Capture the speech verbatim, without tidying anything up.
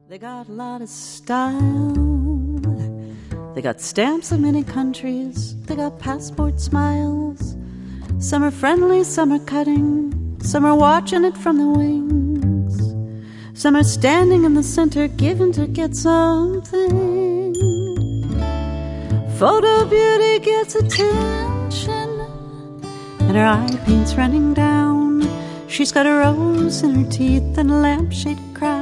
They got a lot of style. They got stamps of many countries. They got passport smiles. Some are friendly, some are cutting. Some are watching it from the wings. Some are standing in the center, giving to get something. Photo beauty gets attention, and her eye paint's running down. She's got a rose in her teeth and a lampshade crown.